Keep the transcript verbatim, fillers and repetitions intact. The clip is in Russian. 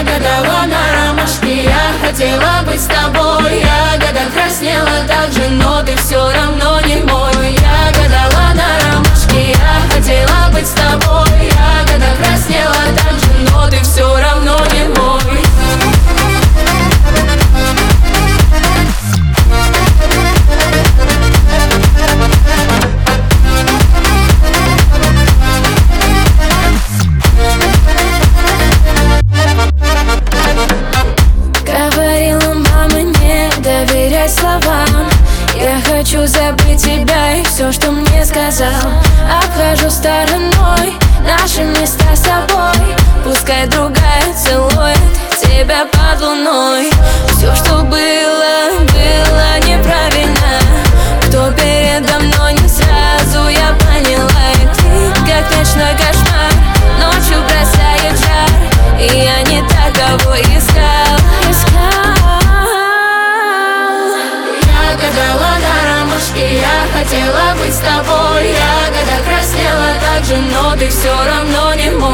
Я гадала на ромашке, я хотела быть с тобой. Ягода краснела так же, но ты все равно не мой. Я гадала на ромашке, я хотела быть с тобой. Ягода краснела так же, но ты все равно не мой. Словам. Я хочу забыть тебя и все, что мне сказал. Обхожу стороной наши места с тобой. Пускай другая целует тебя под луной. Все, что было, было неправильно. Кто передо мной, не сразу я поняла. И ты, как ночной кошмар, ночью бросает жар. И я не так, кого искал, искал. Я хотела быть с тобой. Ягода краснела так же, но ты все равно не мой.